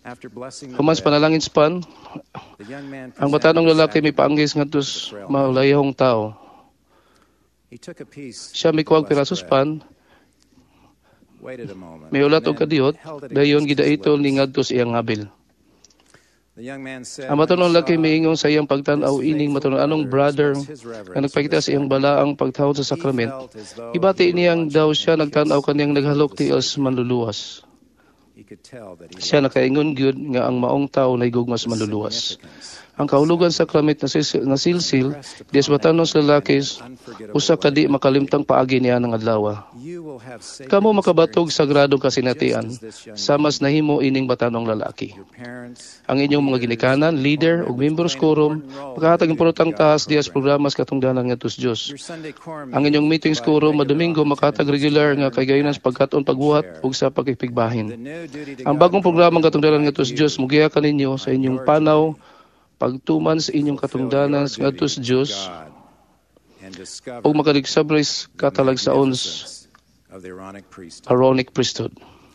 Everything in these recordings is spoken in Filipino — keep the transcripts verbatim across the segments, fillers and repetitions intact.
After blessing the Human sa bread, panalangin span, the young man ang presented batanong the lalaki may sacrament paanggis nga to tus the frail man. malayahong tao. He took a piece Siya of the may kuwag blessed piraso bread, span, waited a moment, may and ulat og then kadiyot, held it dayon against his gidaitol ni lips. ngadto sa iyang ngabil. The young man said, Ang when he matanong lalaki saw miingon sa iyang this pagtanaw ining faithful matanong anong brother express his nga reverence nagpakita for sa the iyang sacrament, balaang pagtawad sa he sakrament, felt as though ibati he were niyang daw watching siya him nagtanaw kiss kaniyang the naghalok Savior. tios manluluwas. He could tell that he Siya loved him. nakaingon gyud nga ang maong tawo nay gugmas The manluluwas. significance Ang of the kahulugan sa sacrament sakramento na sil- na silsil, impressed dias upon batanon that sa young man lalaki, in an unforgettable usa ka di way. makalimtang paagi niya ng adlaw. You will have sacred Kamo makabatog experiences, sagradong just kasinatian, as this young sa mas man. nahimo ining batanong lalaki. Your parents, Ang inyong mga leaders, ginikanan, leader quorum ug members members play an quorum, important role in makahatag the importantang Duty to God tahas dias program. programas katungdanan nga tus Dios. Your Sunday quorum Ang inyong meetings meetings provide quorum regular madomingo makahatag opportunities to regular nga learn, kaygayonan sa act, pagkaton and pagbuhat share. ug sa The pagkipigbahin. new Duty to Ang God bagong programang program will katungdanan nga guide tus Dios you mugiya kaninyo sa on inyong your panaw journey pagtuman sa to inyong fulfill katungdanan your nga duty tus to Dios God and discover ug makaligsabres the katalagsaons magnificence of the Aaronic priesthood. Aaronic priesthood.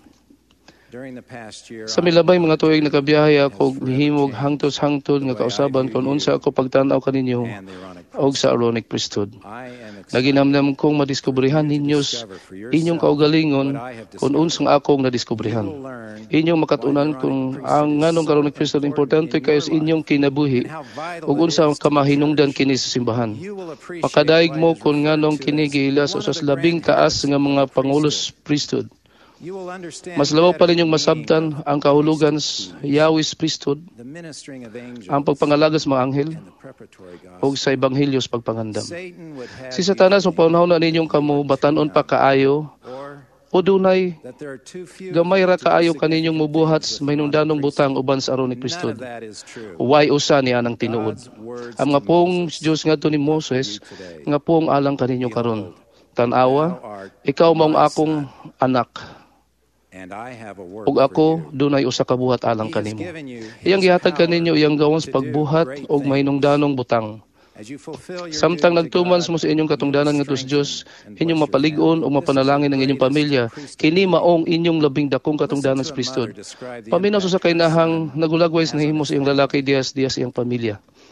During the past year, Sa milabay mga tuig nakabiyahe ako has ug mihimog forever hangtos-hangtod nga kausaban kung unsa ako pagtan-aw kaninyo and the Aaronic og priesthood. sa Aaronic priesthood. I am excited Naginamnam kong madiskubrihan for you to ninyo discover for inyong yourself kaugalingon what I have kung discovered. unsang akong You nadiskubrihan. will learn Inyong why makatunan the kung Aaronic ang priesthood is nganong so Aaronic priesthood important importante in kayo your sa inyong life kinabuhi and how vital ug it unsa ang is to the kamahinungdan church. kini sa simbahan. You will appreciate Makadaig why mo it is kung referred nganong to kini as giilas one of usas the labing grand taas heads nga of mga the pangulos priesthood. priesthood. You will understand Mas labaw pa better ninyong the meaning masabtan of ang the kahulugan priesthood sa keys, Yahweh's priesthood, the ministering of angels, ang pagpangalaga sa mga anghel and the preparatory ug gospel. sa ebanghelyo sa pagpangandam. Satan would have Si you Satanas mo believe panahon na ninyong you kamo are too batanon pa young, kaayo or o dunay that there are too few gamay of ra you to do kaayo kaninyong significant mubuhat things sa with the Aaronic mahinungdanong butang priesthood. uban sa Aaronic None of priesthood. that is true. Way usa niya nang tinuod. God's words Ang to mga pong Moses Diyos ngadto ni are for Moses you today. nga pong alang kaninyo karon. Behold, Tan-awa, thou art ikaw maong my akong son, anak and I have a work ug for ako you. dunay usa ka buhat alang He has kanimo. given you Iyang his gihatag power kaninyo iyang gawon sa to do pagbuhat great og things. mahinungdanong butang. As you fulfill your Samtang duty to nagtuman God, mo sa inyong you will katungdanan nga tus strengthen Dios, and inyong bless your mapalig-on o family. This is mapanalangin ang the inyong greatest pamilya, priesthood kini duty. maong inyong labing dakong Listen katungdanan to sa a priesthood. mother describe the Paminaw impact sa her kainahang son nagulagways has na on himo his sa iyong family. lalaki dias dias iyang pamilya.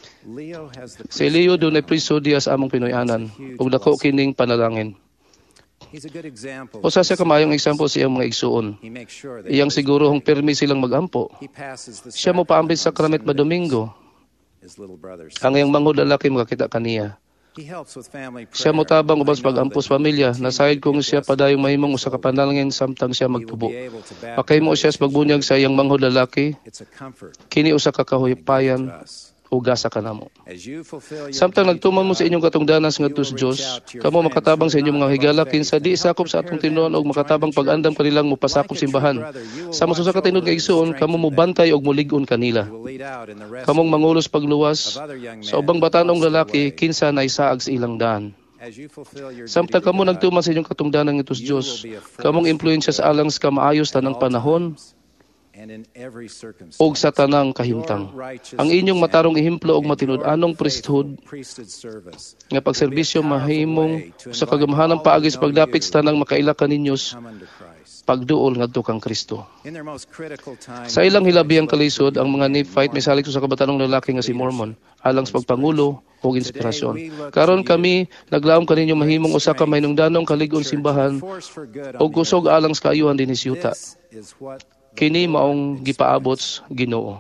Leo has the Si Leo priesthood dunay crown. priesthood dias among Pinoyanan ug dako kining panalangin. He's a good example Usa to siya his kamayong siblings. example sa iyang mga igsuon. He makes sure they Iyang always siguro hong pray. permi silang magampo. He passes the Siya mo paambit sacrament sa on kramit Sundays. madomingo. His little brother Ang iyang says. manghod lalaki makakita kaniya. He helps with family Siya mo prayer. tabang I ubas know pag-ampos that he will pamilya. continue Nasayad to be kong a siya blessing padayong to mahimong his usa ka children. panalangin samtang siya He will magtubo. be able to Makahimo siya baptize sa his pagbunyag younger sa iyang manghod lalaki. It's a comfort Kini usa ka and a gift to kahuhipayan us. o gasa kanamo. As you fulfill your Samtang duty to nagtuman mo sa God, inyong katungdanas nga you will tus reach Dios, out to your kamo friends makatabang who sa are inyong not mga of our higalakin faith sa and di help sakop sa prepare atong them tinuod to og join the makatabang pag-andam church. kanilang Like mupasakop a true simbahan. brother, you will Sa watch masusa ka tinud over nga and igsoon, kamo strengthen mo them. bantay og mulig-on You kanila. will lead out in the Kamong rescue mangulos of pagluwas other young sa men ubang who batanong lost their lalaki way. kinsa naisaag sa ilang daan. As you fulfill your duty Samtang to kamo God, nagtuman sa inyong katungdanan nga tus you will Dios, be a force kamong for impluwensya sa good alang sa kamaayos at tanang all panahon times and in every circumstance. og sa tanang Your kahimtang. righteous Ang inyong matarong example ihimplo og and your matinud-anong faithful priesthood priesthood service nga will be a pagserbisyo powerful mahimong way to sa invite kagamahanang all who paagi sa know pagdapit you sa tanang makaila to kaninyos come unto Christ. pagduol ngadto kang Kristo. In their most critical time, Sa ilang hilabihang Nephites kalisod, looked ang for mga young men, Nephite may Mormon, salig sa kabatanong lalaki nga si Mormon, alang sa pagpangulo o inspirasyon. Karon kami naglaom kaninyo mahimong usa ka mahinungdanong kalig-on simbahan o kusog alang sa kaayuhan din isyuta. This is what Kini maong gipaabot sa Ginoo.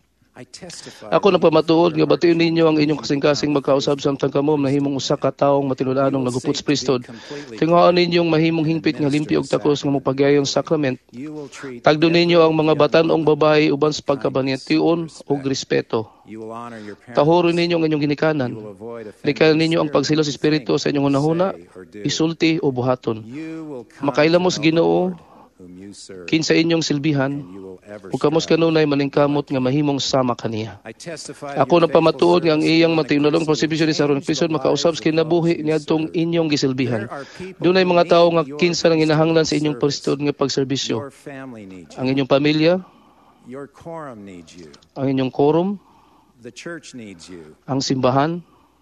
I testify Ako that nagpamatuod nga your batiyon heart ninyo ang inyong should kasing-kasing become magkausab faithful samtang kamo to nahimong usa ka taong matinud-anong You will nagupot sa seek to be priesthood. completely Tinguhaan ninyong mahimong hingpit nga limpi og takos nga mopagayong sakrament. You will treat Tagdo ninyo ang mga every young batanong woman babae uban sa with pagkabaniyation kindness, ug respeto. You will honor your parents. Tahoron ninyo ang inyong You ginikanan. will avoid offending Likayan ninyo ang the spirit pagsilos you espiritu think, sa inyong unahuna, say, or do. isulti o buhaton. You will come Makailamos to know the Ginoo Lord whom you serve, kinsa inyong and silbihan you will ever ug kamos strive. kanunay maningkamot nga mahimong sama kaniya. I testify Ako to your nagpamatuod faithful nga ang service iyang to the matinulong priesthood prosibisyon ni Saron changed Priesthood the makausab sa lives of kinabuhi those you niadtong serve. inyong gisilbihan. There are people Dunay who mga tawo need nga your kinsa nang inahanglan sa inyong priesthood priesthood nga pagserbisyo. Your family needs Ang you. inyong pamilya, Your quorum needs you. ang inyong quorum, The church needs you. ang simbahan,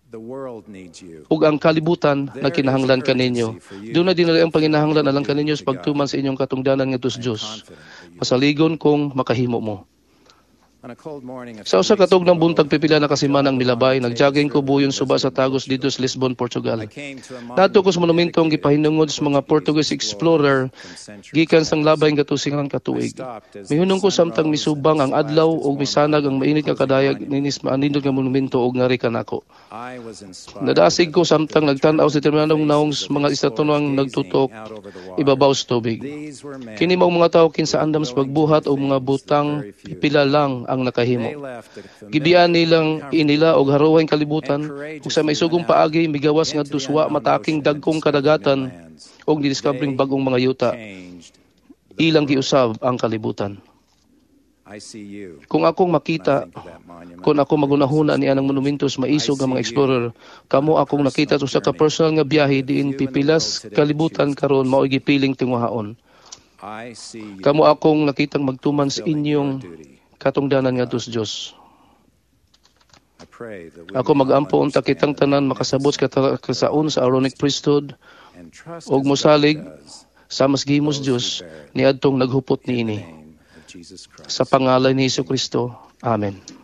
The world needs you. ug ang kalibutan nagkinahanglan kaninyo. Doon na dinali ang panginahanglan alang kaninyo sa pagtuman sa inyong katungdanan ngadto sa Dios. Masaligon kung makahimo mo. On a cold morning, a Sa usa few ka weeks tugnaang ago, buntag pipila na kasimanang milabay, nagjogging ko buyon suba sa Tagos dito sa Lisbon, Portugal. I came to a Nato ko sa monument monumentong dedicated gipahinungod to sa mga Portuguese explorer from centuries gikan sang past. labay nga tusingan ka tuig. Mihunong ko samtang misubang ang adlaw ug misanag ang mainit nga kadayag ninis maanindot nga monumento ug ngari kanako. I was inspired Nadasig ko by the samtang nagtan-aw sa terminalong naong faces of mga the istatuang explorers nagtutok gazing out over the water. ibabaw sa tubig. These were men Kini mao mga tawo kinsa andam sa pagbuhat o mga butang pipila lang ang they nakahimo. left a familiar Gibian nilang and inila og haruwang kalibutan ug sa may sugong paagi migawas nga into the duswa unknown mataking ocean dagkong and discovered kadagatan new lands. og didiskabring bagong mga yuta. Changed the Ilang world. giusab ang kalibutan. I see you. Kung akong When I makita, think of that monument, kung ako magunahuna ni anang monumentos maisog ang mga explorer, kamo akong nakita sa usa ka personal nga biyahe diin pipilas kalibutan karon mao gipiling tinguhaon. I see you. Kamo akong nakitang magtuman sa fulfilling your inyong duty. katungdanan nga dos Dios. I pray that we Ako may all magampo unta kitang understand tanan makasabot sa kata- kasaon sa Aaronic priesthood and trust og as mosalig God does sa mas gihimos Dios niadtong naghupot in the niini. name of Jesus Christ. Sa pangalan ni Hesus Kristo. Amen.